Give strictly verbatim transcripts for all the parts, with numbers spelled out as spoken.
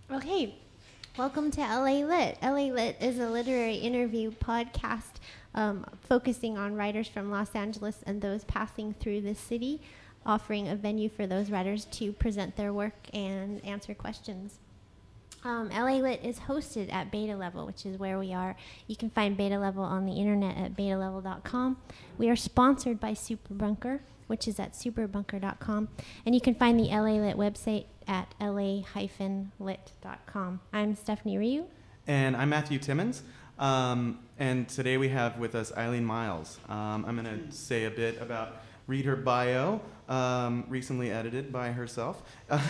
Okay, welcome to L A Lit. L A Lit is a literary interview podcast um, focusing on writers from Los Angeles and those passing through the city, offering a venue for those writers to present their work and answer questions. Um, L A Lit is hosted at Beta Level, which is where we are. You can find Beta Level on the internet at beta level dot com. We are sponsored by Superbunker, which is at superbunker dot com. And you can find the L A Lit website at l a dash lit dot com. I'm Stephanie Ryu. And I'm Matthew Timmons. Um, and today we have with us Eileen Miles. Um, I'm going to say a bit about, read her bio, um, recently edited by herself.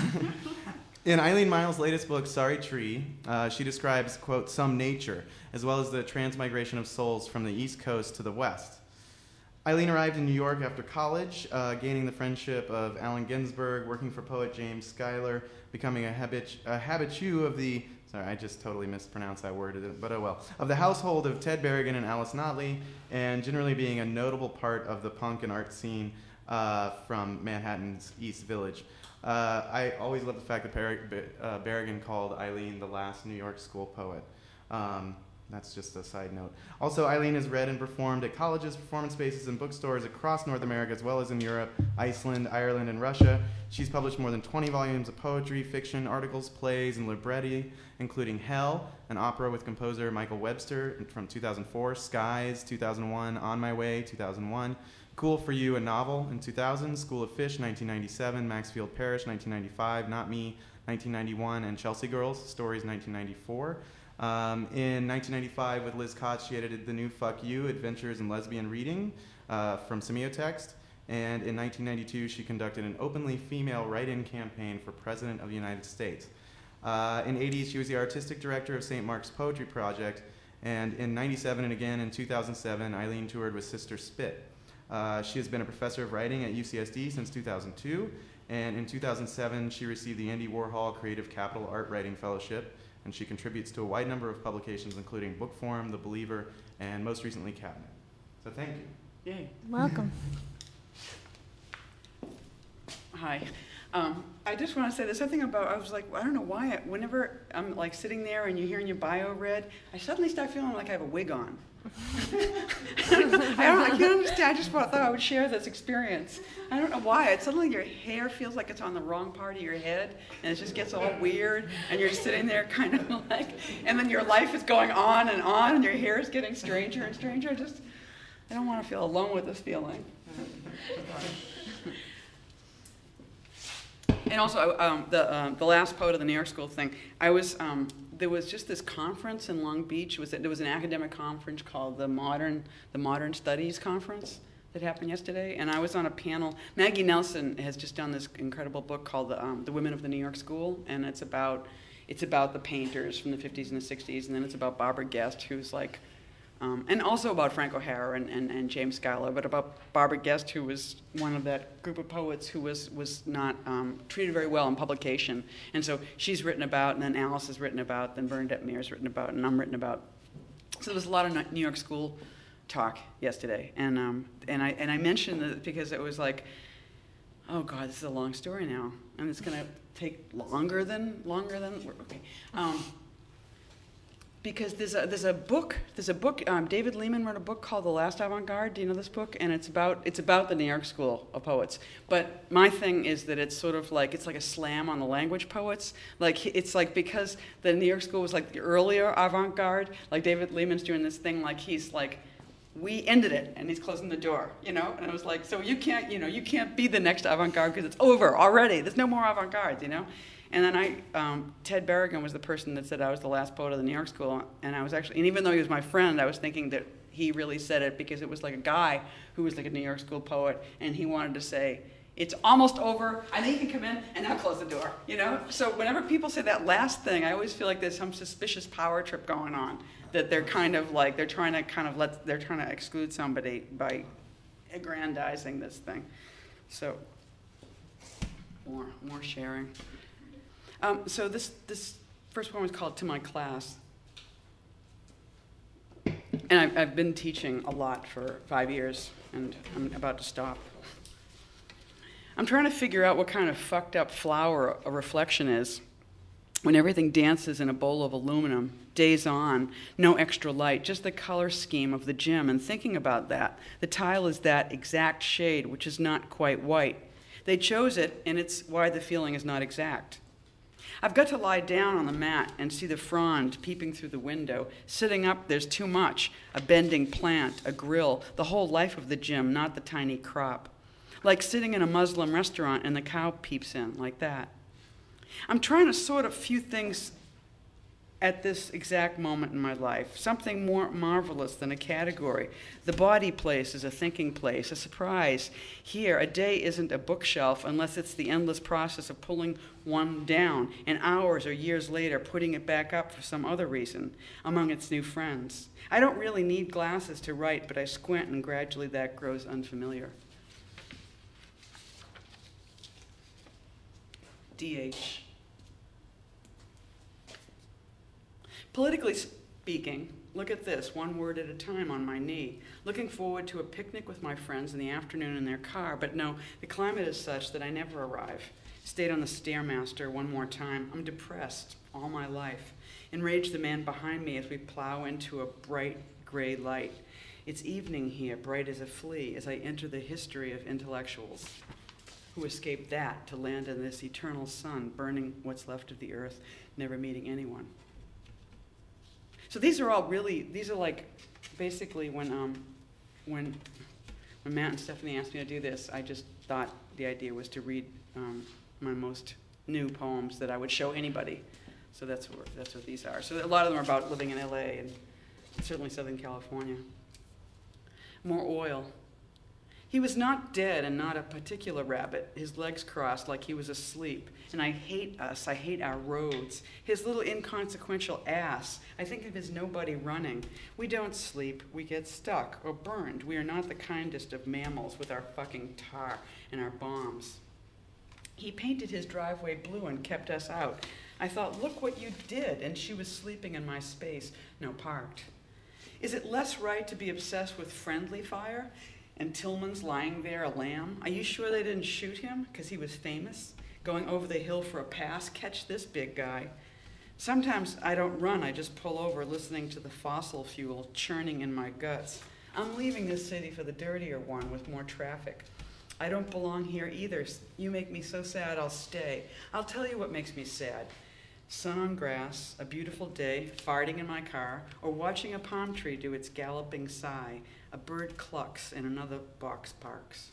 In Eileen Miles' latest book, Sorry Tree, uh, she describes, quote, some nature, as well as the transmigration of souls from the East Coast to the West. Eileen arrived in New York after college, uh, gaining the friendship of Allen Ginsberg, working for poet James Schuyler, becoming a, habit- a habitue of the, sorry, I just totally mispronounced that word, but oh well, of the household of Ted Berrigan and Alice Notley, and generally being a notable part of the punk and art scene uh, from Manhattan's East Village. Uh, I always love the fact that Ber- uh, Berrigan called Eileen the last New York school poet. Um, that's just a side note. Also, Eileen has read and performed at colleges, performance spaces, and bookstores across North America, as well as in Europe, Iceland, Ireland, and Russia. She's published more than twenty volumes of poetry, fiction, articles, plays, and libretti, including Hell, an opera with composer Michael Webster from two thousand four, Skies, two thousand one, On My Way, two thousand one, Cool for You, a novel in two thousand, School of Fish, nineteen ninety-seven, Maxfield Parrish, nineteen ninety-five, Not Me, nineteen ninety-one, and Chelsea Girls, Stories, nineteen ninety-four. Um, in nineteen ninety-five, with Liz Kotz, she edited The New Fuck You, Adventures in Lesbian Reading uh, from Semiotext. And in nineteen ninety-two, she conducted an openly female write-in campaign for President of the United States. Uh, in the eighties, she was the artistic director of Saint Mark's Poetry Project. And in ninety-seven and again in two thousand seven, Eileen toured with Sister Spit. Uh, she has been a professor of writing at U C S D since two thousand two, and in two thousand seven she received the Andy Warhol Creative Capital Art Writing Fellowship, and she contributes to a wide number of publications including Bookform, The Believer, and most recently Cabinet. So thank you. Yay. Welcome. Hi. Um, I just want to say there's something about, I was like, I don't know why, I, whenever I'm like sitting there and you're hearing your bio read, I suddenly start feeling like I have a wig on. I don't, I can't understand. I just thought I would share this experience. I don't know why. It's suddenly your hair feels like it's on the wrong part of your head, and it just gets all weird, and you're sitting there kind of like, and then your life is going on and on, and your hair is getting stranger and stranger. I just, I don't want to feel alone with this feeling. And also, um, the um, the last poet of the New York School thing, I was. Um, There was just this conference in Long Beach. It was, there was an academic conference called the Modern the Modern Studies Conference that happened yesterday, and I was on a panel. Maggie Nelson has just done this incredible book called the, um, the Women of the New York School, and it's about it's about the painters from the fifties and the sixties, and then it's about Barbara Guest, who's like, um, and also about Frank O'Hara and, and, and James Schuyler, but about Barbara Guest, who was one of that group of poets who was was not um, treated very well in publication. And so she's written about, and then Alice has written about, then Bernadette Mears written about, and I'm written about. So there was a lot of New York School talk yesterday, and um, and I and I mentioned that because it was like, oh God, this is a long story now, and it's going to take longer than longer than okay. Um, Because there's a there's a book there's a book um, David Lehman wrote a book called The Last Avant-Garde. Do you know this book? And it's about it's about the New York School of Poets. But my thing is that it's sort of like it's like a slam on the language poets. Like it's like because the New York School was like the earlier avant-garde. Like David Lehman's doing this thing like he's like, we ended it and he's closing the door, you know. And I was like, so you can't you know you can't be the next avant-garde because it's over already. There's no more avant-garde, you know. And then I, um, Ted Berrigan was the person that said I was the last poet of the New York School, and I was actually, and even though he was my friend, I was thinking that he really said it because it was like a guy who was like a New York School poet, and he wanted to say, it's almost over, I think you can come in, and now close the door, you know? So whenever people say that last thing, I always feel like there's some suspicious power trip going on, that they're kind of like, they're trying to kind of let, they're trying to exclude somebody by aggrandizing this thing. So, more, more sharing. Um, so this this first poem is called To My Class. And I've, I've been teaching a lot for five years, and I'm about to stop. I'm trying to figure out what kind of fucked up flower a reflection is. when everything dances in a bowl of aluminum, days on, no extra light, just the color scheme of the gym. And thinking about that, the tile is that exact shade, which is not quite white. They chose it, and it's why the feeling is not exact. I've got to lie down on the mat and see the frond peeping through the window. Sitting up, there's too much. A bending plant, a grill, the whole life of the gym, not the tiny crop. Like sitting in a Muslim restaurant and the cow peeps in, like that. I'm trying to sort a few things at this exact moment in my life, something more marvelous than a category. The body place is a thinking place, a surprise. Here, a day isn't a bookshelf unless it's the endless process of pulling one down, and hours or years later putting it back up for some other reason, among its new friends. I don't really need glasses to write, but I squint and gradually that grows unfamiliar. D H. Politically speaking, look at this, one word at a time on my knee. Looking forward to a picnic with my friends in the afternoon in their car, but no, the climate is such that I never arrive. Stayed on the Stairmaster one more time. I'm depressed all my life. Enraged the man behind me as we plow into a bright gray light. It's evening here, bright as a flea, as I enter the history of intellectuals who escaped that to land in this eternal sun, burning what's left of the earth, never meeting anyone. So these are all really, these are like, basically when um, when when Matt and Stephanie asked me to do this, I just thought the idea was to read um, my most new poems that I would show anybody. So that's what, that's what these are. So a lot of them are about living in L A and certainly Southern California. More oil. He was not dead and not a particular rabbit, his legs crossed like he was asleep. And I hate us, I hate our roads. His little inconsequential ass, I think of his nobody running. We don't sleep, we get stuck or burned. We are not the kindest of mammals with our fucking tar and our bombs. He painted his driveway blue and kept us out. I thought, look what you did, and she was sleeping in my space, no, parked. Is it less right to be obsessed with friendly fire? And Tillman's lying there, a lamb. Are you sure they didn't shoot him because he was famous? Going over the hill for a pass, catch this big guy. Sometimes I don't run, I just pull over listening to the fossil fuel churning in my guts. I'm leaving this city for the dirtier one with more traffic. I don't belong here either. You make me so sad, I'll stay. I'll tell you what makes me sad. Sun on grass, a beautiful day, farting in my car, or watching a palm tree do its galloping sigh. A bird clucks and another box parks.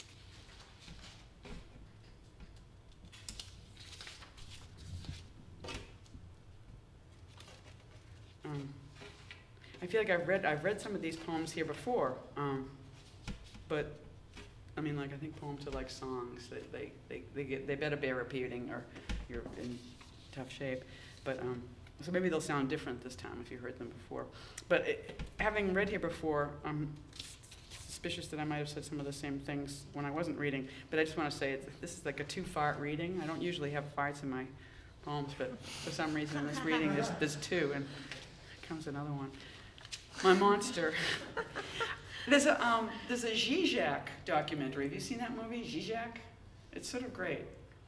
Um, I feel like I've read I've read some of these poems here before, um, but I mean, like I think poems are like songs. They they they, they get they better bear repeating, or you're in tough shape. But um, so maybe they'll sound different this time if you heard them before. But it, having read here before, I'm suspicious that I might have said some of the same things when I wasn't reading. But I just want to say it's, this is like a two-fart reading. I don't usually have farts in my poems, but for some reason in this reading there's, there's two, and here comes another one. My monster. There's a um, there's a Zizek documentary. Have you seen that movie, Zizek? It's sort of great.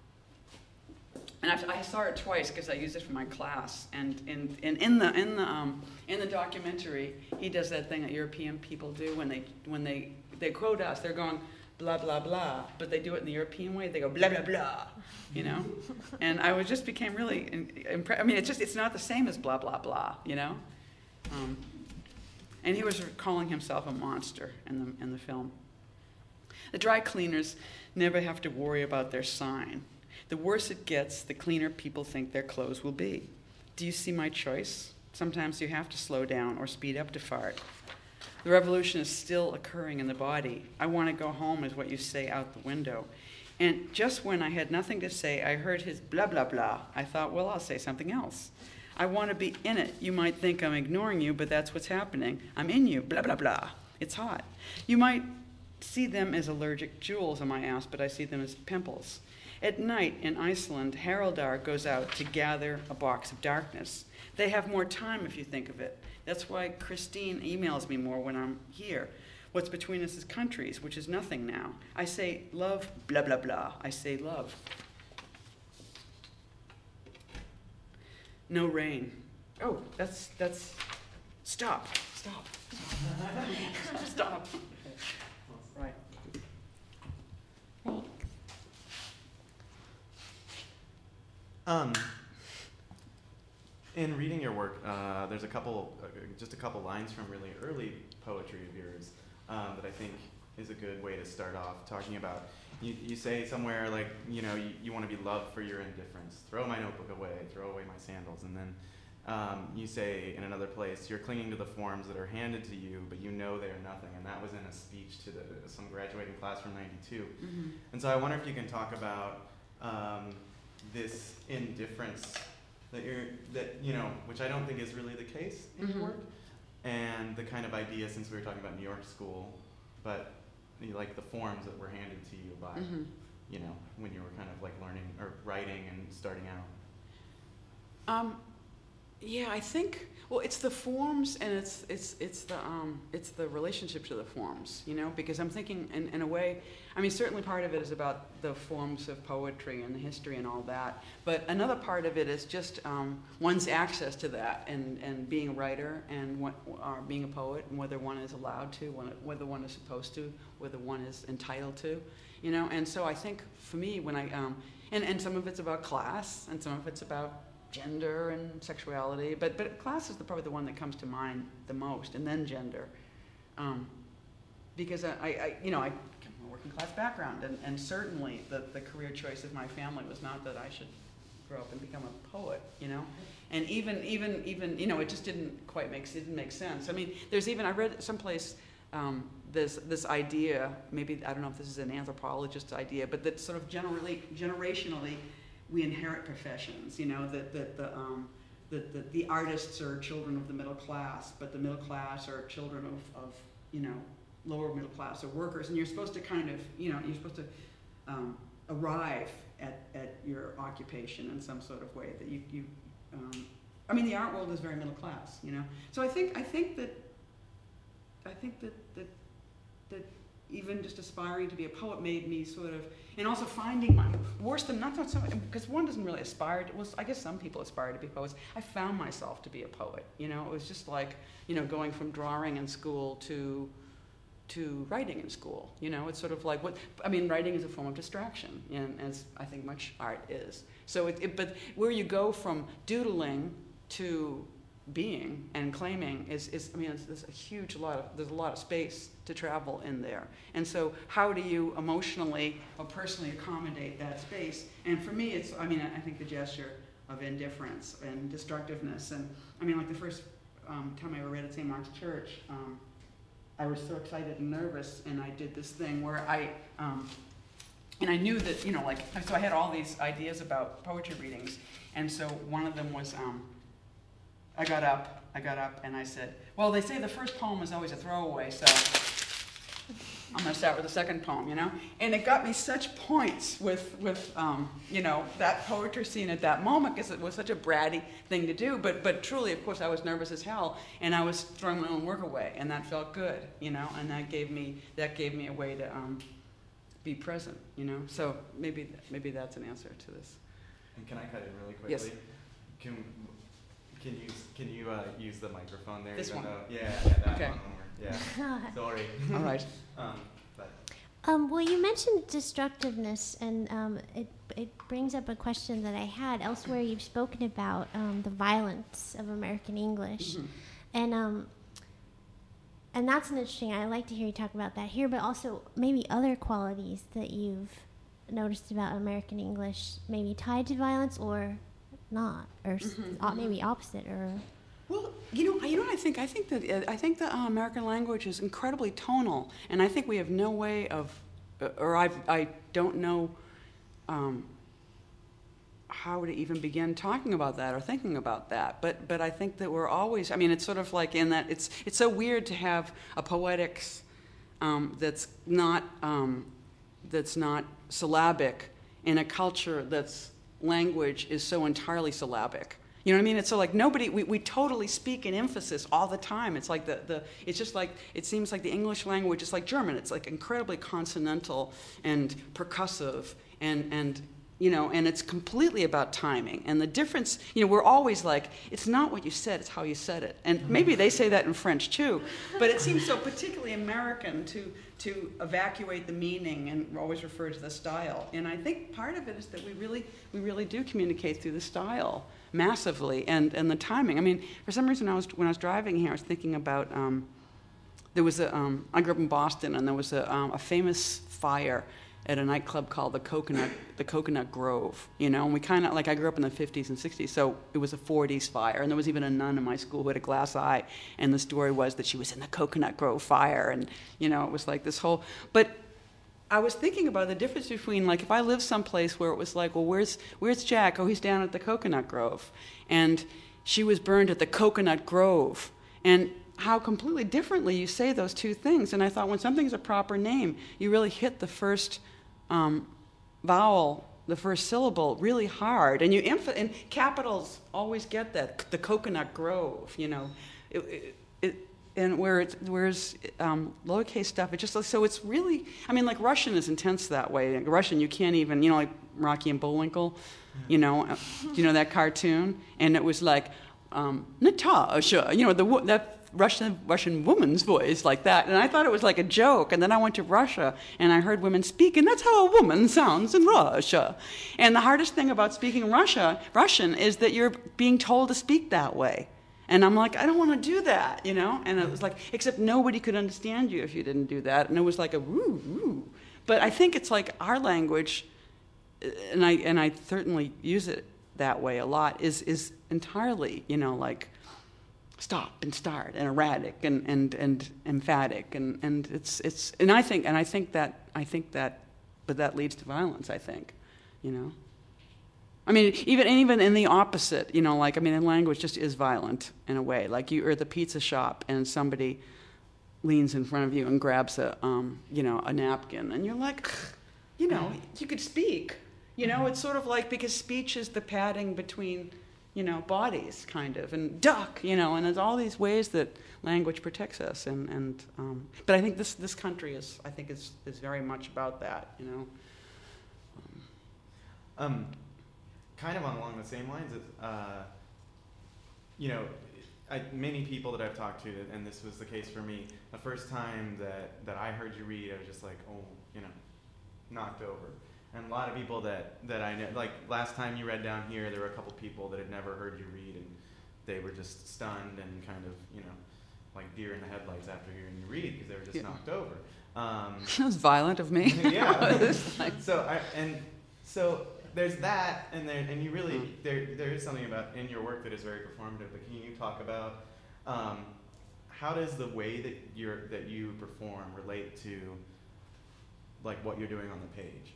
And I, I saw it twice because I used it for my class. And in, in, in the in the um, in the documentary, he does that thing that European people do when they when they they quote us. They're going blah blah blah, but they do it in the European way. They go blah blah blah, you know. And I was just became really impressed. I mean, it's just it's not the same as blah blah blah, you know. Um, and he was calling himself a monster in the in the film. The dry cleaners never have to worry about their sign. The worse it gets, the cleaner people think their clothes will be. Do you see my choice? Sometimes you have to slow down or speed up to fart. The revolution is still occurring in the body. I want to go home is what you say out the window. And just when I had nothing to say, I heard his blah, blah, blah. I thought, well, I'll say something else. I want to be in it. You might think I'm ignoring you, but that's what's happening. I'm in you, blah, blah, blah. It's hot. You might see them as allergic jewels on my ass, but I see them as pimples. At night in Iceland, Haraldar goes out to gather a box of darkness. They have more time if you think of it. That's why Christine emails me more when I'm here. What's between us is countries, which is nothing now. I say love, blah, blah, blah. I say love. no rain. Oh, that's, that's, stop, stop, stop, stop. Right. Thanks. Um, in reading your work, uh, there's a couple, uh, just a couple lines from really early poetry of yours um, that I think is a good way to start off talking about. You, you say somewhere like, you know, you, you want to be loved for your indifference. Throw my notebook away, throw away my sandals. And then um, you say in another place, you're clinging to the forms that are handed to you, but you know they are nothing. And that was in a speech to the, some graduating class from ninety-two. Mm-hmm. And so I wonder if you can talk about um, this indifference that you're, that, you know, which I don't think is really the case in Mm-hmm. your work, and the kind of idea, since we were talking about New York School, but you know, like the forms that were handed to you by, Mm-hmm. you know, when you were kind of like learning or writing and starting out. Um, yeah, I think, well, it's the forms and it's it's it's the um, it's the relationship to the forms, you know, because I'm thinking in, in a way, I mean, certainly part of it is about the forms of poetry and the history and all that, but another part of it is just um, one's access to that and, and being a writer and what, or being a poet and whether one is allowed to, whether one is supposed to, whether one is entitled to, you know, and so I think for me when I, um, and, and some of it's about class and some of it's about gender and sexuality, but but class is the, probably the one that comes to mind the most, and then gender, um, because I, I, I you know I come from a working class background, and, and certainly the, the career choice of my family was not that I should grow up and become a poet, you know, and even even even you know it just didn't quite make it didn't make sense. I mean, there's even I read someplace um, this this idea, maybe I don't know if this is an anthropologist's idea, but that sort of generally generationally. We inherit professions, you know, that, that the, um, the, the, the artists are children of the middle class, but the middle class are children of, of, you know, lower middle class or workers. And you're supposed to kind of, you know, you're supposed to um, arrive at, at your occupation in some sort of way that you, you um, I mean, the art world is very middle class, you know. So I think, I think that, I think that, that, that even just aspiring to be a poet made me sort of, and also finding my, worse than, not so much, because one doesn't really aspire to, well, I guess some people aspire to be poets. I found myself to be a poet, you know, it was just like, you know, going from drawing in school to, to writing in school, you know, it's sort of like what, I mean, writing is a form of distraction, and as I think much art is. So it, it but where you go from doodling to being and claiming is, is I mean, it's, there's a huge lot of, there's a lot of space to travel in there. And so how do you emotionally or personally accommodate that space? And for me, it's, I mean, I think the gesture of indifference and destructiveness. And I mean, like the first um, time I ever read at Saint Mark's Church, um, I was so excited and nervous, and I did this thing where I, um, and I knew that, you know, like, so I had all these ideas about poetry readings. And so one of them was, um, I got up, I got up and I said, well, they say the first poem is always a throwaway, so I'm going to start with the second poem, you know? And it got me such points with, with um, you know, that poetry scene at that moment, because it was such a bratty thing to do. But, but truly, of course, I was nervous as hell, and I was throwing my own work away, and that felt good, you know? And that gave me, that gave me a way to um, be present, you know? So maybe, maybe that's an answer to this. And can I cut in really quickly? Yes. Can, Can you can you uh, use the microphone there? This even one? Though, yeah, yeah, that Okay. one. Yeah. Sorry. All right. um, but Um, well, you mentioned destructiveness, and um, it it brings up a question that I had. Elsewhere, you've spoken about um, the violence of American English, Mhm. and um, and that's an interesting. I like to hear you talk about that here, but also maybe other qualities that you've noticed about American English, maybe tied to violence or not, or s Mhm, uh, mhm. maybe opposite, or Well, you know, you know what I think? I think that uh, I think the uh, American language is incredibly tonal, and I think we have no way of, uh, or I've, I don't know um, how to even begin talking about that or thinking about that. But but I think that we're always. I mean, it's sort of like in that it's it's so weird to have a poetics um, that's not um, that's not syllabic in a culture that's language is so entirely syllabic. You know what I mean? It's so like nobody, we, we totally speak in emphasis all the time. It's like the, the, it's just like, it seems like the English language is like German. It's like incredibly consonantal and percussive and, and you know, and it's completely about timing. And the difference, you know, we're always like, it's not what you said, it's how you said it. And maybe they say that in French too, but it seems so particularly American to to evacuate the meaning and always refer to the style. And I think part of it is that we really we really do communicate through the style massively and, and the timing. I mean, for some reason, I was when I was driving here, I was thinking about, um, there was a, um, I grew up in Boston, and there was a, um, a famous fire at a nightclub called the Coconut, the Coconut Grove, you know, and we kind of, like I grew up in the fifties and sixties, so it was a forties fire, and there was even a nun in my school who had a glass eye, and the story was that she was in the Coconut Grove fire, and, you know, it was like this whole, but I was thinking about the difference between, like, if I lived someplace where it was like, well, where's, where's Jack? Oh, he's down at the Coconut Grove, and she was burned at the Coconut Grove, and how completely differently you say those two things. And I thought, when something's a proper name, you really hit the first Um, vowel, the first syllable, really hard, and you emph- and capitals always get that. The Coconut Grove, you know, it, it, it, and where it's whereas um, lowercase stuff, it just so it's really. I mean, like Russian is intense that way. Russian, you can't even, you know, like Rocky and Bullwinkle, you know, uh, you know that cartoon, and it was like um, Natasha, you know, the that. Russian Russian woman's voice like that, and I thought it was like a joke. And then I went to Russia, and I heard women speak, and that's how a woman sounds in Russia. And the hardest thing about speaking Russia Russian is that you're being told to speak that way. And I'm like, I don't want to do that, you know. And it was like, except nobody could understand you if you didn't do that. And it was like a woo woo. But I think it's like our language, and I and I certainly use it that way a lot. Is is entirely, you know, like. Stop and start and erratic and, and, and emphatic and, and it's it's and I think and I think that I think that but that leads to violence, I think, you know. I mean, even even in the opposite, you know, like I mean, in language just is violent in a way. Like you are at the pizza shop and somebody leans in front of you and grabs a um, you know, a napkin, and you're like, you know, you could speak. You know, it's sort of like, because speech is the padding between, you know, bodies, kind of, and duck, you know, and there's all these ways that language protects us, and, and um, but I think this this country is, I think, is is very much about that, you know. Um, um kind of on along the same lines, uh, you know, I, many people that I've talked to, and this was the case for me, the first time that, that I heard you read, I was just like, oh, you know, knocked over. And a lot of people that, that I know, like last time you read down here, there were a couple people that had never heard you read, and they were just stunned and kind of, you know, like deer in the headlights after hearing you read, because they were just yeah. knocked over. Um, that was violent of me. Yeah. like, so I, and so there's that, and there, and you really mm. there there is something about in your work that is very performative. But can you talk about um, how does the way that you're that you perform relate to like what you're doing on the page?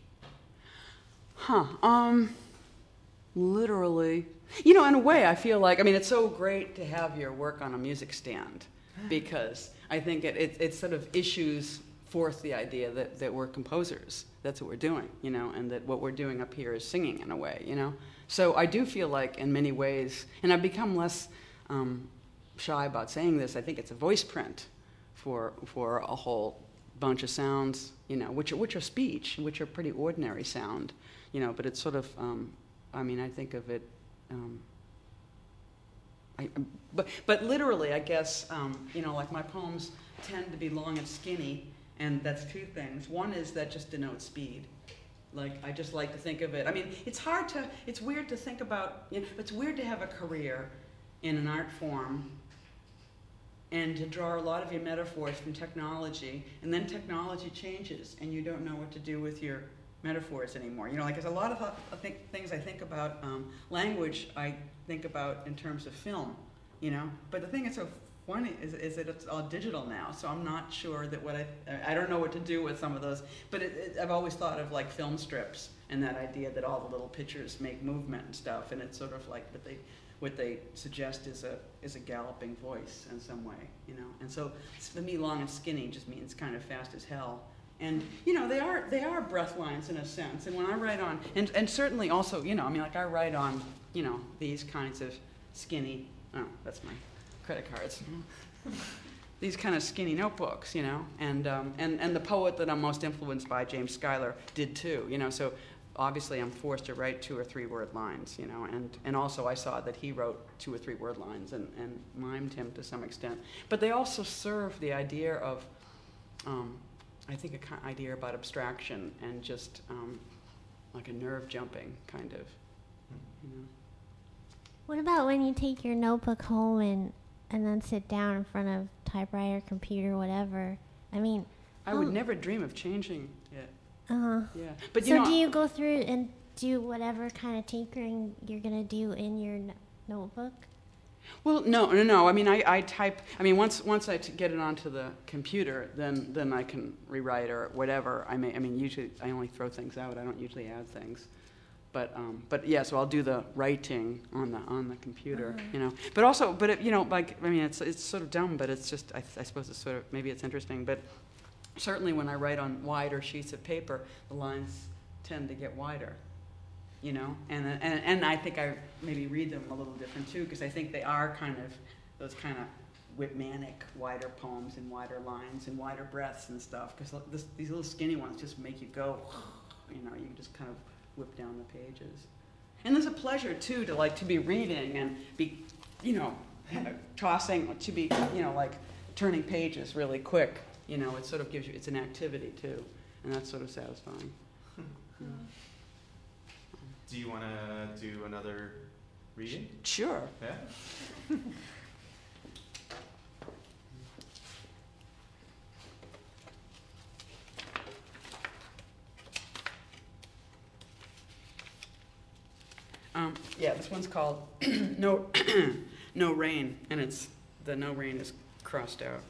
Huh. Um, literally. You know, in a way, I feel like, I mean, it's so great to have your work on a music stand, because I think it, it, it sort of issues forth the idea that, that we're composers. That's what we're doing, you know, and that what we're doing up here is singing in a way, you know. So I do feel like in many ways, and I've become less um, shy about saying this, I think it's a voice print for, for a whole bunch of sounds, you know, which are, which are speech, which are pretty ordinary sound. You know, but it's sort of, um, I mean, I think of it, um, I, but, but literally, I guess, um, you know, like my poems tend to be long and skinny, and that's two things. One is that just denotes speed. Like, I just like to think of it. I mean, it's hard to, it's weird to think about, you know, it's weird to have a career in an art form and to draw a lot of your metaphors from technology, and then technology changes, and you don't know what to do with your metaphors anymore. You know, like there's a lot of I think, things I think about um, language, I think about in terms of film, you know. But the thing that's so funny is, is that it's all digital now, so I'm not sure that what I, I don't know what to do with some of those, but it, it, I've always thought of like film strips and that idea that all the little pictures make movement and stuff, and it's sort of like what they, what they suggest is a, is a galloping voice in some way, you know. And so for me, long and skinny just means kind of fast as hell. And, you know, they are they are breath lines in a sense. And when I write on, and, and certainly also, you know, I mean, like I write on, you know, these kinds of skinny, oh, that's my credit cards. These kind of skinny notebooks, you know. And, um, and, and the poet that I'm most influenced by, James Schuyler, did too, you know. So obviously I'm forced to write two or three word lines, you know, and, and also I saw that he wrote two or three word lines and, and mimed him to some extent. But they also serve the idea of, um, I think, a kind idea about abstraction and just um, like a nerve jumping kind of, you know. What about when you take your notebook home and, and then sit down in front of typewriter, computer, whatever? I mean, I would never dream of changing it. Uh-huh. Yeah, but you so know, do you go through and do whatever kind of tinkering you're gonna do in your n- notebook? Well, no, no, no. I mean, I, I type. I mean, once once I t- get it onto the computer, then then I can rewrite or whatever. I may. I mean, usually I only throw things out. I don't usually add things. But um, but yeah. So I'll do the writing on the on the computer. Uh-huh. You know. But also, but it, you know, like I mean, it's it's sort of dumb, but it's just I, I suppose it's sort of maybe it's interesting, but. Certainly when I write on wider sheets of paper, the lines tend to get wider, you know? And, and, and I think I maybe read them a little different too, because I think they are kind of those kind of Whitmanic wider poems and wider lines and wider breaths and stuff, because these little skinny ones just make you go, you know, you just kind of whip down the pages. And there's a pleasure too to like to be reading and be, you know, tossing, to be, you know, like turning pages really quick. You know, it sort of gives you, it's an activity too, and that's sort of satisfying. Yeah. Do you want to do another reading? Sure. Yeah? um, yeah, this one's called No No Rain, and it's, the no rain is crossed out.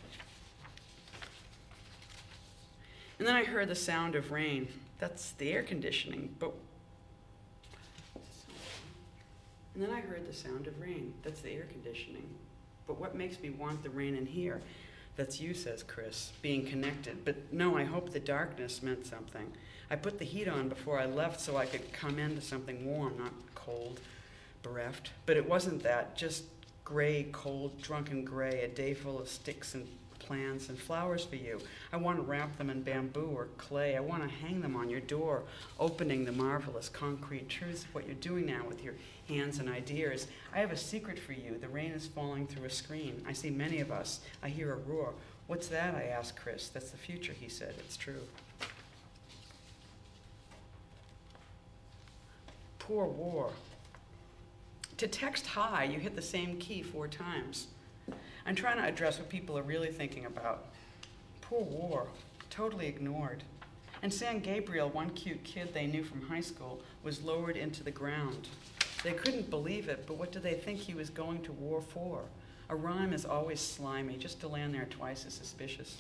And then I heard the sound of rain. That's the air conditioning, but... And then I heard the sound of rain. That's the air conditioning. But what makes me want the rain in here? That's you, says Chris, being connected. But no, I hope the darkness meant something. I put the heat on before I left so I could come into something warm, not cold, bereft. But it wasn't that, just gray, cold, drunken gray, a day full of sticks and plants and flowers for you. I want to wrap them in bamboo or clay. I want to hang them on your door, opening the marvelous concrete truths of what you're doing now with your hands and ideas. I have a secret for you. The rain is falling through a screen. I see many of us. I hear a roar. What's that? I asked Chris. That's the future, he said. It's true. Poor war. To text hi, you hit the same key four times. I'm trying to address what people are really thinking about. Poor war, totally ignored. And San Gabriel, one cute kid they knew from high school, was lowered into the ground. They couldn't believe it, but what did they think he was going to war for? A rhyme is always slimy. Just to land there twice is suspicious.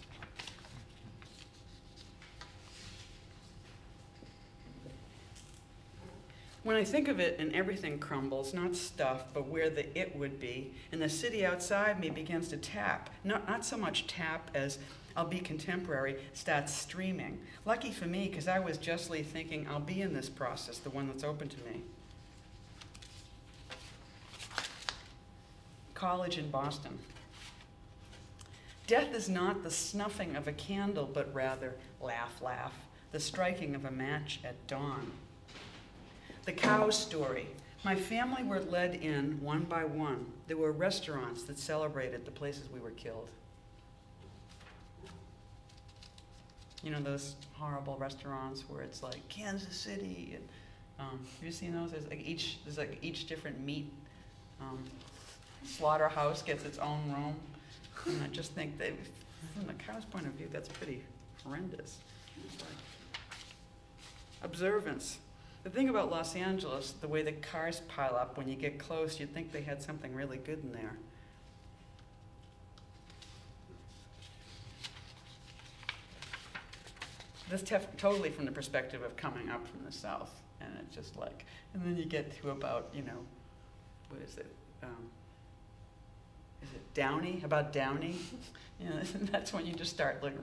When I think of it and everything crumbles, not stuff, but where the it would be, and the city outside me begins to tap. Not, not so much tap as I'll be contemporary, starts streaming. Lucky for me, because I was justly thinking I'll be in this process, the one that's open to me. College in Boston. Death is not the snuffing of a candle, but rather, laugh, laugh, the striking of a match at dawn. The cow story. My family were led in one by one. There were restaurants that celebrated the places we were killed. You know, those horrible restaurants where it's like Kansas City. And, um, have you seen those? There's like each, there's like each different meat um, slaughterhouse gets its own room. And I just think that from the cow's point of view, that's pretty horrendous. Observance. The thing about Los Angeles, the way the cars pile up, when you get close, you'd think they had something really good in there. This tef- totally from the perspective of coming up from the south, and it's just like, and then you get to about, you know, what is it? Um, is it Downey? About Downey? You know, that's when you just start like,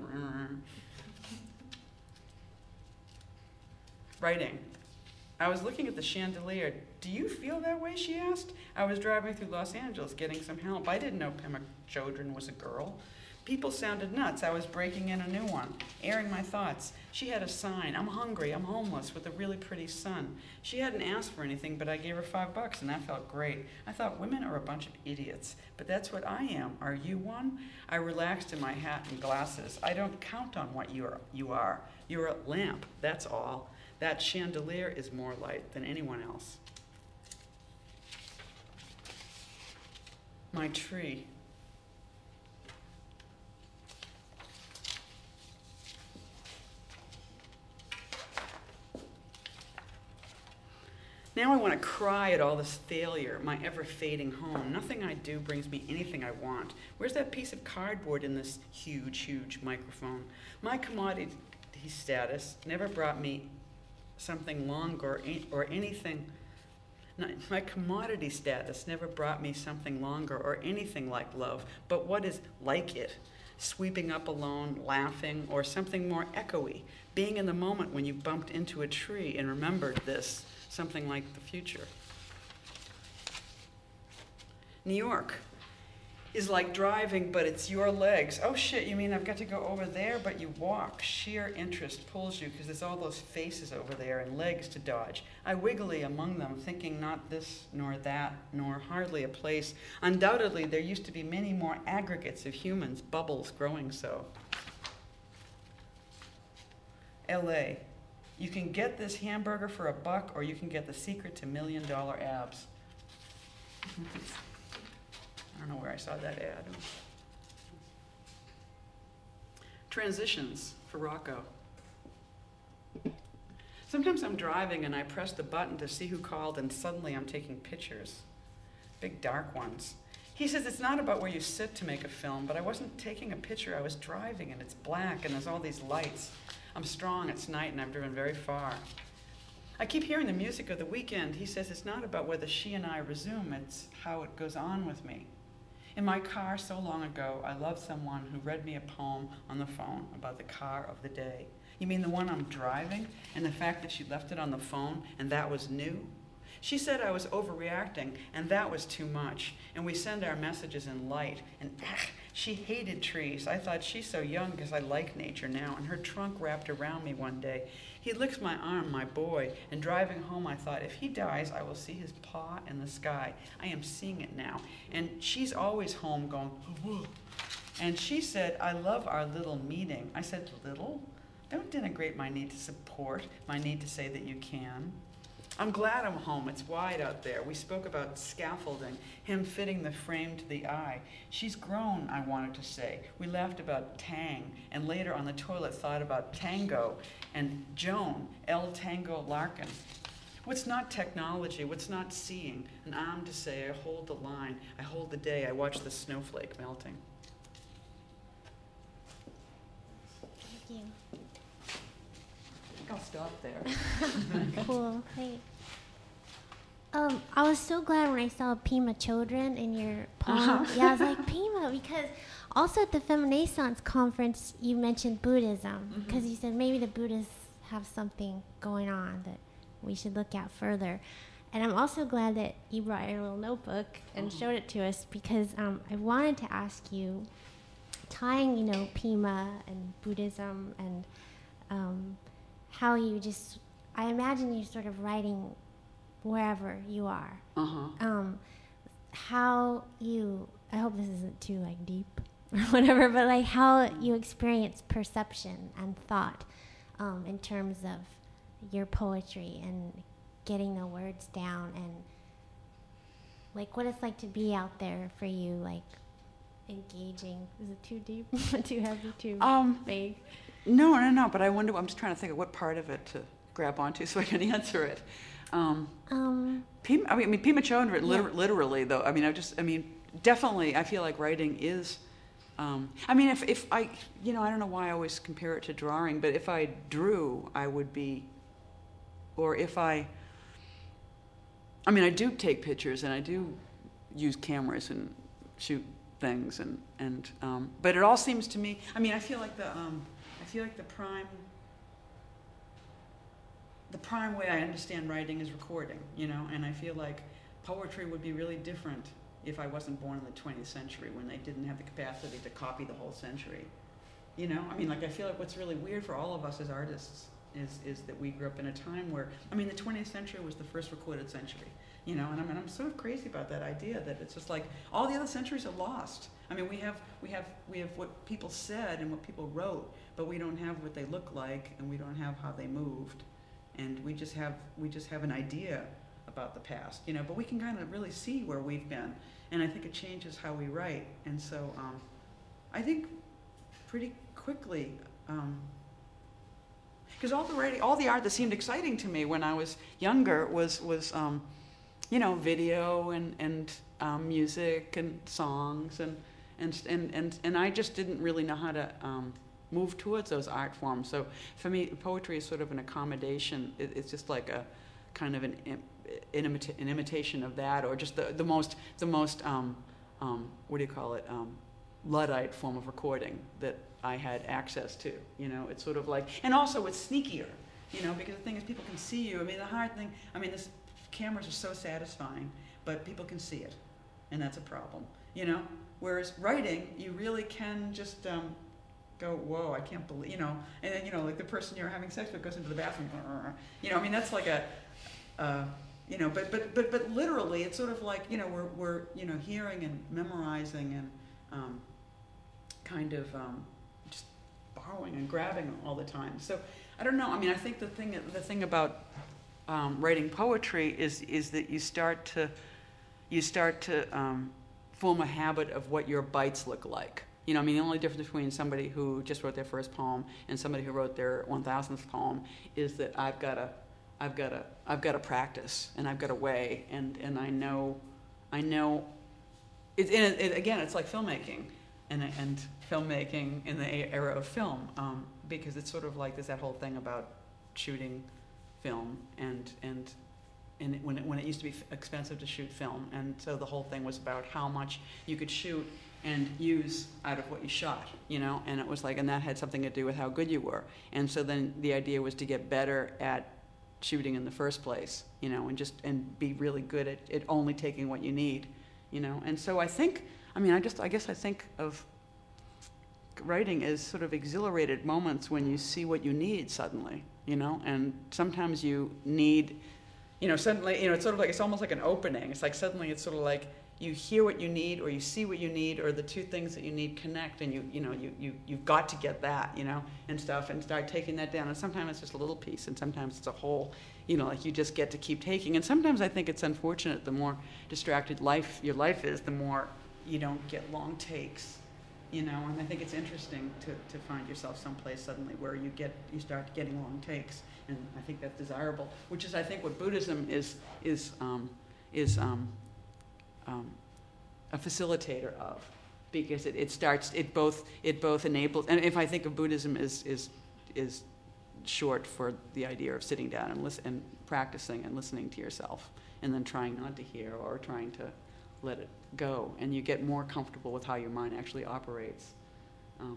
writing. I was looking at the chandelier. Do you feel that way, she asked. I was driving through Los Angeles getting some help. I didn't know Pema Chodron was a girl. People sounded nuts. I was breaking in a new one, airing my thoughts. She had a sign, I'm hungry, I'm homeless, with a really pretty son. She hadn't asked for anything, but I gave her five bucks, and that felt great. I thought women are a bunch of idiots, but that's what I am. Are you one? I relaxed in my hat and glasses. I don't count on what you are. You are. You're a lamp, that's all. That chandelier is more light than anyone else. My tree. Now I want to cry at all this failure, my ever-fading home. Nothing I do brings me anything I want. Where's that piece of cardboard in this huge, huge microphone? My commodity status never brought me something longer or anything. My commodity status never brought me something longer or anything like love, but what is like it? Sweeping up alone, laughing, or something more echoey, being in the moment when you bumped into a tree and remembered this. Something like the future. New York is like driving, but it's your legs. Oh shit, you mean I've got to go over there, but you walk. Sheer interest pulls you because there's all those faces over there and legs to dodge. I wiggly among them, thinking not this nor that, nor hardly a place. Undoubtedly, there used to be many more aggregates of humans, bubbles growing so. L A. You can get this hamburger for a buck, or you can get the secret to million dollar abs. I don't know where I saw that ad. Transitions for Rocco. Sometimes I'm driving and I press the button to see who called, and suddenly I'm taking pictures. Big dark ones. He says it's not about where you sit to make a film, but I wasn't taking a picture. I was driving and it's black and there's all these lights. I'm strong, it's night, and I've driven very far. I keep hearing the music of the weekend. He says it's not about whether she and I resume, it's how it goes on with me. In my car so long ago, I loved someone who read me a poem on the phone about the car of the day. You mean the one I'm driving, and the fact that she left it on the phone, and that was new? She said I was overreacting, and that was too much. And we send our messages in light, and ugh, she hated trees. I thought she's so young because I like nature now, and her trunk wrapped around me one day. He licks my arm, my boy, and driving home I thought, if he dies, I will see his paw in the sky. I am seeing it now. And she's always home going, whoa. And she said, I love our little meeting. I said, little? Don't denigrate my need to support, my need to say that you can. I'm glad I'm home. It's wide out there. We spoke about scaffolding, him fitting the frame to the eye. She's grown, I wanted to say. We laughed about Tang, and later on the toilet thought about tango and Joan, El Tango Larkin. What's not technology? What's not seeing? An arm to say, I hold the line. I hold the day. I watch the snowflake melting. Thank you. I'll stop there. Cool. Great. Um, I was so glad when I saw Pema Chodron in your poem. Uh-huh. Yeah, I was like, Pema, because also at the Feminaissance conference, you mentioned Buddhism, because mm-hmm. you said maybe the Buddhists have something going on that we should look at further. And I'm also glad that you brought your little notebook and oh. showed it to us, because um, I wanted to ask you, tying, you know, Pema and Buddhism and um, how you just, I imagine you sort of writing wherever you are. Uh-huh. Um, how you, I hope this isn't too like deep or whatever, but like how you experience perception and thought um, in terms of your poetry and getting the words down, and like what it's like to be out there for you, like engaging. Is it too deep? Too heavy? Too um, vague? No, no, no, but I wonder, I'm just trying to think of what part of it to grab onto so I can answer it. Um, um, Pema, I mean, I mean, Pema Chodron, liter- yeah. literally, though, I mean, I just, I mean, definitely, I feel like writing is, um, I mean, if, if I, you know, I don't know why I always compare it to drawing, but if I drew, I would be, or if I, I mean, I do take pictures, and I do use cameras and shoot things, and, and um, but it all seems to me, I mean, I feel like the, um, I feel like the prime, the prime way I understand writing is recording, you know, and I feel like poetry would be really different if I wasn't born in the twentieth century when they didn't have the capacity to copy the whole century. You know, I mean, like, I feel like what's really weird for all of us as artists is is that we grew up in a time where, I mean, the twentieth century was the first recorded century, you know, and I mean, I'm sort of crazy about that idea that it's just like all the other centuries are lost. I mean, we have we have we have what people said and what people wrote, but we don't have what they look like, and we don't have how they moved, and we just have we just have an idea about the past, you know. But we can kind of really see where we've been, and I think it changes how we write. And so, um, I think pretty quickly. Um, Because all the writing, all the art that seemed exciting to me when I was younger was was, um, you know, video and and um, music and songs and and and and and I just didn't really know how to um, move towards those art forms. So for me, poetry is sort of an accommodation. It, it's just like a kind of an an, imita- an imitation of that, or just the the most the most um, um, what do you call it? Um, Luddite form of recording that I had access to, you know. It's sort of like, and also it's sneakier, you know, because the thing is people can see you. I mean, the hard thing, I mean, this cameras are so satisfying, but people can see it, and that's a problem, you know. Whereas writing, you really can just um, go, whoa, I can't believe, you know, and then, you know, like the person you're having sex with goes into the bathroom, you know, I mean, that's like a, uh, you know, but, but, but, but literally, it's sort of like, you know, we're, we're, you know, hearing and memorizing and um, kind of um, just borrowing and grabbing all the time. So I don't know. I mean, I think the thing the thing about um, writing poetry is is that you start to you start to um, form a habit of what your bites look like. You know, I mean, the only difference between somebody who just wrote their first poem and somebody who wrote their one thousandth poem is that I've got to I've got to I've got to practice, and I've got to weigh, and and I know I know. It, it, it, again, it's like filmmaking. And, and filmmaking in the era of film, um, because it's sort of like there's that whole thing about shooting film, and and and it, when it, when it used to be f- expensive to shoot film, and so the whole thing was about how much you could shoot and use out of what you shot, you know, and it was like, and that had something to do with how good you were, and so then the idea was to get better at shooting in the first place, you know, and just and be really good at, at only taking what you need, you know, and so I think. I mean, I just, I guess I think of writing as sort of exhilarated moments when you see what you need suddenly, you know, and sometimes you need, you know, suddenly, you know, it's sort of like, it's almost like an opening. It's like suddenly it's sort of like you hear what you need, or you see what you need, or the two things that you need connect, and you, you know, you, you, you've got to get that, you know, and stuff, and start taking that down. And sometimes it's just a little piece, and sometimes it's a whole, you know, like you just get to keep taking. And sometimes I think it's unfortunate, the more distracted life your life is, the more you don't get long takes, you know, and I think it's interesting to, to find yourself someplace suddenly where you get you start getting long takes, and I think that's desirable, which is I think what Buddhism is is um, is um, um, a facilitator of, because it, it starts it both it both enables, and if I think of Buddhism is is is short for the idea of sitting down and listen and practicing and listening to yourself, and then trying not to hear or trying to let it go, and you get more comfortable with how your mind actually operates, um,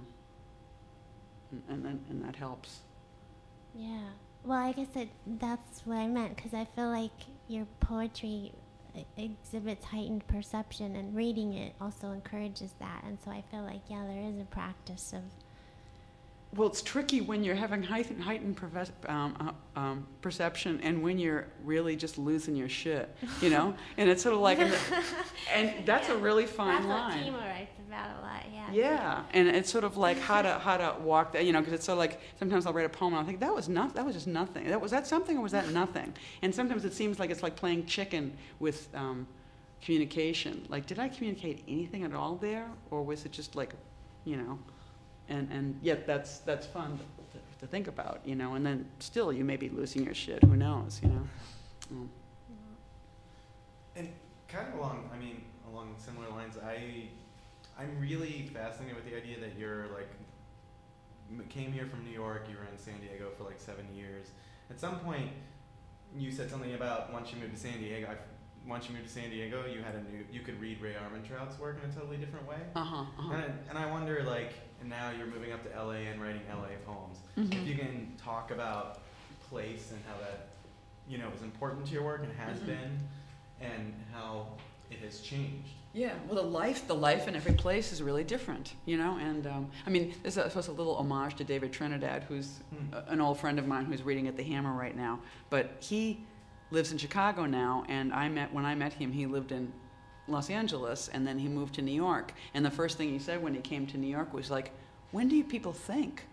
and, and and and that helps. Yeah. Well, I guess it, that's what I meant, because I feel like your poetry e- exhibits heightened perception, and reading it also encourages that. And so I feel like, yeah, there is a practice of. Well, it's tricky when you're having heightened, heightened perve- um, uh, um, perception, and when you're really just losing your shit, you know. And it's sort of like, and, and that's yeah. a really fine that's line. That's what Timo writes about a lot. Yeah. Yeah, and it's sort of like how to how to walk that, you know, because it's sort of like sometimes I'll write a poem and I'll think that was not that was just nothing. That was that something or was that nothing? And sometimes it seems like it's like playing chicken with um, communication. Like, did I communicate anything at all there, or was it just like, you know? And and yet that's that's fun to, to think about, you know. And then still you may be losing your shit. Who knows, you know? Mm. And kind of along, I mean, along similar lines, I, I'm really fascinated with the idea that you're like, m- came here from New York, you were in San Diego for like seven years. At some point, you said something about once you moved to San Diego, I, once you moved to San Diego, you had a new, you could read Ray Armantrout's work in a totally different way. Uh-huh, uh-huh. And, I, and I wonder, like, and now you're moving up to L A and writing L A poems. Mm-hmm. If you can talk about place and how that, you know, is important to your work and has Mhm. been, and how it has changed Yeah, well, the life, the life in every place is really different, you know. And um, I mean, this is supposed a little homage to David Trinidad, who's Hmm. a, an old friend of mine who's reading at the Hammer right now. But he lives in Chicago now, and I met when I met him, he lived in Los Angeles, and then he moved to New York. And the first thing he said when he came to New York was like, "When do you people think?"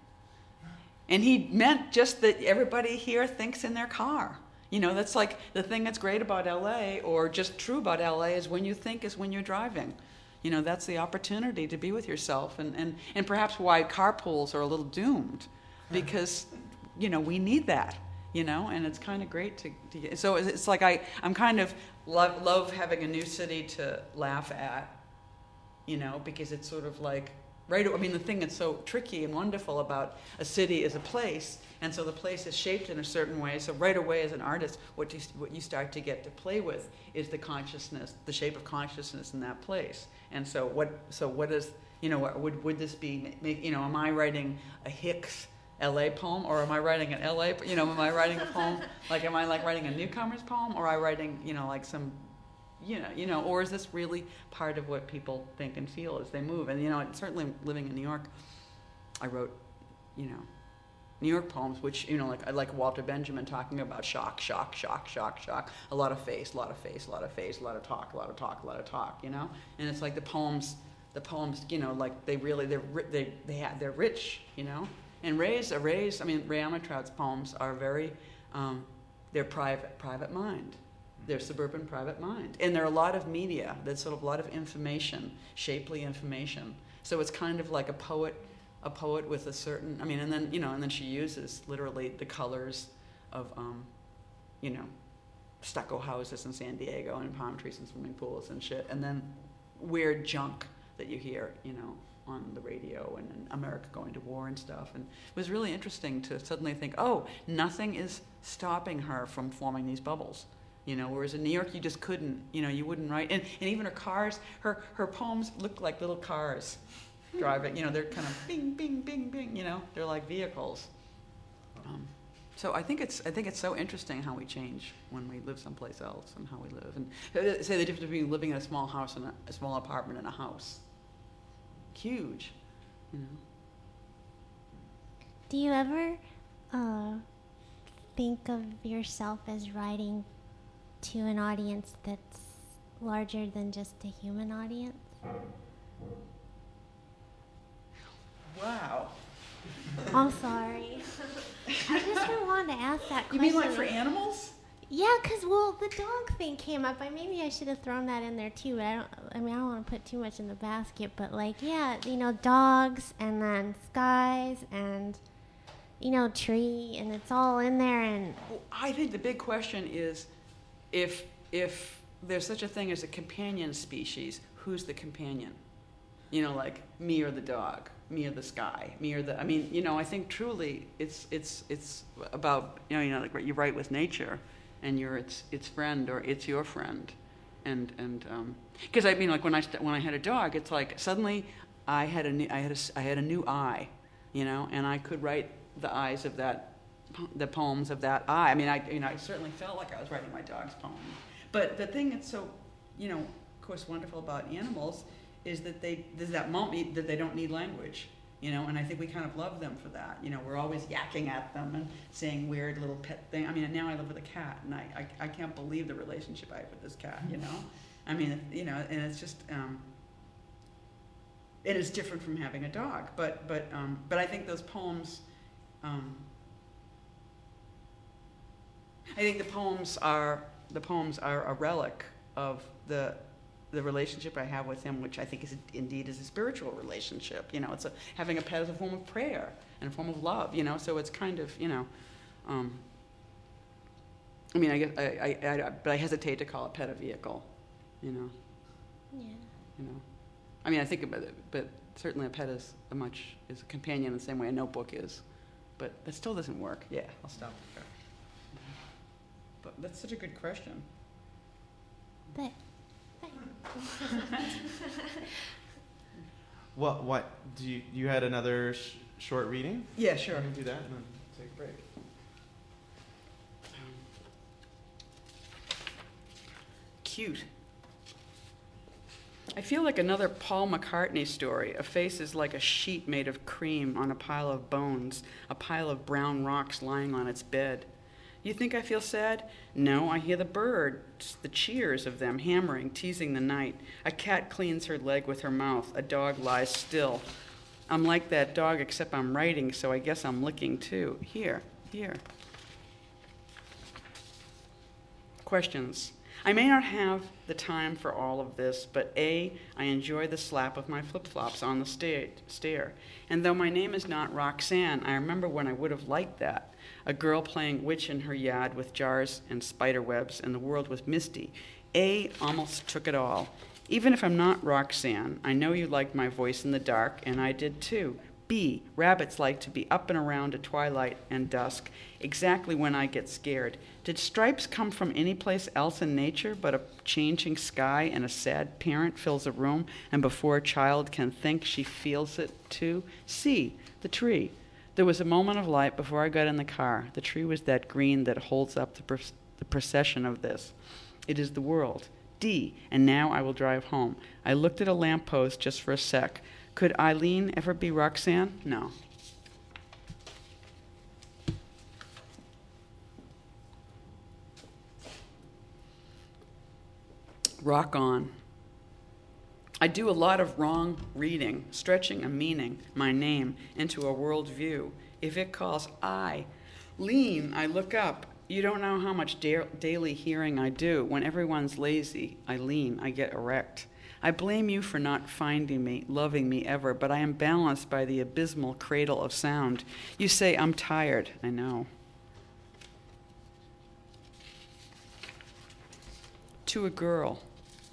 And he meant just that everybody here thinks in their car. You know, that's like the thing that's great about L A, or just true about L A, is when you think is when you're driving. You know, that's the opportunity to be with yourself. And, and, and perhaps why carpools are a little doomed, because, you know, we need that, you know, and it's kind of great to, to get. So it's like I, I'm kind of love, love having a new city to laugh at, you know, because it's sort of like, right, I mean, the thing that's so tricky and wonderful about a city is a place, and so the place is shaped in a certain way. So right away, as an artist, what you what you start to get to play with is the consciousness, the shape of consciousness in that place. And so what? So what is, you know? Would would this be? You know, am I writing a Hicks L A poem, or am I writing an L A? You know, am I writing a poem? Like, am I like writing a newcomer's poem, or am I writing, you know, like some, you know, you know, or is this really part of what people think and feel as they move? And you know, certainly living in New York, I wrote, you know, New York poems, which, you know, like I like Walter Benjamin talking about shock, shock, shock, shock, shock, a lot of face, a lot of face, a lot of face, a lot of talk, a lot of talk, a lot of talk, you know. And it's like the poems, the poems, you know, like they really, they're they they have, they're rich, you know. And Ray's, Ray's, I mean, Ray Armantrout's poems are very, um, they're private, private mind. They're suburban private mind. And there are a lot of media, there's sort of a lot of information, shapely information. So it's kind of like a poet, a poet with a certain, I mean, and then, you know, and then she uses literally the colors of, um, you know, stucco houses in San Diego and palm trees and swimming pools and shit. And then weird junk that you hear, you know, on the radio and in America going to war and stuff. And it was really interesting to suddenly think, oh, nothing is stopping her from forming these bubbles. You know, whereas in New York, you just couldn't, you know, you wouldn't write. And, and even her cars, her, her poems look like little cars driving. You know, they're kind of bing, bing, bing, bing, you know, they're like vehicles. Um, so I think it's I think it's so interesting how we change when we live someplace else and how we live. And uh, say the difference between living in a small house and a, a small apartment and a house. Huge, you know. Do you ever uh, think of yourself as writing to an audience that's larger than just a human audience? Wow. I'm sorry. I just didn't want to ask that You question. mean like for animals? Yeah, because, well, the dog thing came up. I maybe I should have thrown that in there, too. But I don't, I mean, I don't want to put too much in the basket. But, like, yeah, you know, dogs and then skies and, you know, tree. And it's all in there. And Well, I think the big question is, if if there's such a thing as a companion species, who's the companion? You know, like me or the dog, me or the sky, me or the. I mean, you know, I think truly it's it's it's about, you know, you know, like you write with nature, and you're its its friend, or it's your friend, and and because I mean, like when I st- when I had a dog, it's like suddenly I had a new I had a I had a new eye, you know, and I could write the eyes of that. The poems of that eye. I mean, I you know, I certainly felt like I was writing my dog's poem. But the thing that's so, you know, of course, wonderful about animals is that they there's that moment that they don't need language, you know. And I think we kind of love them for that. You know, we're always yakking at them and saying weird little pet thing. I mean, now I live with a cat, and I I, I can't believe the relationship I have with this cat. You know, I mean, you know, and it's just. Um, it is different from having a dog, but but um, but I think those poems. Um, I think the poems are the poems are a relic of the the relationship I have with him, which I think is indeed is a spiritual relationship. You know, it's a, having a pet is a form of prayer and a form of love. You know, so it's kind of, you know, um, I mean, I guess I, I, I but I hesitate to call a pet a vehicle. You know. yeah. You know, I mean, I think about it, but certainly a pet is a much is a companion in the same way a notebook is, but that still doesn't work. Yeah, I'll stop there. But that's such a good question. But, What? What? Do you you had another sh- short reading? Yeah, sure. We can do that and then take a break. Cute. I feel like another Paul McCartney story. A face is like a sheet made of cream on a pile of bones, a pile of brown rocks lying on its bed. You think I feel sad? No, I hear the birds, the cheers of them hammering, teasing the night. A cat cleans her leg with her mouth. A dog lies still. I'm like that dog, except I'm writing, so I guess I'm licking too. Here, here. Questions. I may not have the time for all of this, but A, I enjoy the slap of my flip-flops on the sta- stair. And though my name is not Roxanne, I remember when I would have liked that. A girl playing witch in her yard with jars and spider webs, and the world was misty. A almost took it all. Even if I'm not Roxanne, I know you liked my voice in the dark, and I did too. B, rabbits like to be up and around at twilight and dusk, exactly when I get scared. Did stripes come from any place else in nature but a changing sky and a sad parent fills a room, and before a child can think, she feels it too? C, the tree. There was a moment of light before I got in the car. The tree was that green that holds up the, pr- the procession of this. It is the world. D, and now I will drive home. I looked at a lamppost just for a sec. Could Eileen ever be Roxanne? No. Rock on. I do a lot of wrong reading, stretching a meaning, my name, into a world view. If it calls I, lean, I look up. You don't know how much da- daily hearing I do. When everyone's lazy, I lean, I get erect. I blame you for not finding me, loving me ever, but I am balanced by the abysmal cradle of sound. You say, I'm tired. I know. To a girl.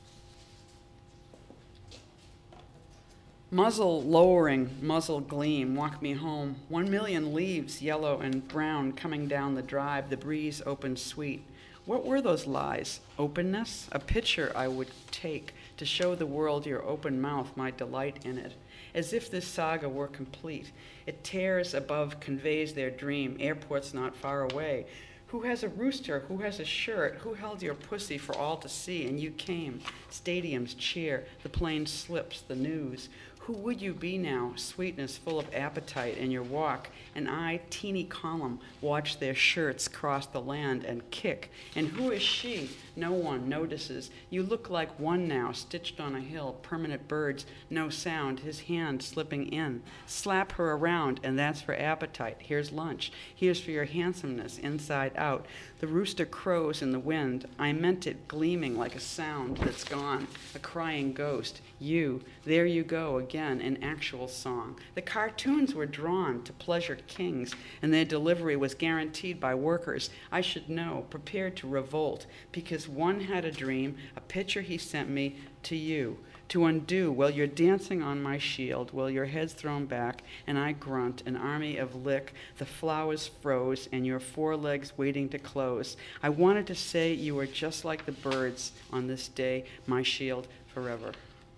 Muzzle lowering, muzzle gleam, walk me home. One million leaves, yellow and brown, coming down the drive, the breeze open sweet. What were those lies? Openness? A picture I would take to show the world your open mouth, my delight in it. As if this saga were complete. It tears above, conveys their dream, airports not far away. Who has a rooster? Who has a shirt? Who held your pussy for all to see? And you came. Stadiums cheer, the plane slips, the news. Who would you be now? Sweetness full of appetite in your walk. And I, teeny column, watch their shirts cross the land and kick. And who is she? No one notices. You look like one now, stitched on a hill. Permanent birds, no sound, his hand slipping in. Slap her around, and that's for appetite. Here's lunch. Here's for your handsomeness, inside out. The rooster crows in the wind. I meant it, gleaming like a sound that's gone. A crying ghost. You, there you go again, in actual song. The cartoons were drawn to pleasure kings, and their delivery was guaranteed by workers. I should know, prepared to revolt, because one had a dream, a picture he sent me to you, to undo while you're dancing on my shield, while your head's thrown back, and I grunt, an army of lick, the flowers froze, and your forelegs waiting to close. I wanted to say you were just like the birds on this day, my shield forever.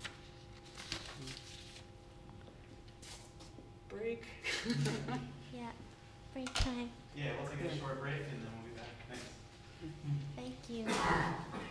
Break. Yeah, break time. Yeah, we'll take a short break and then we'll be back. Thanks. Thank you.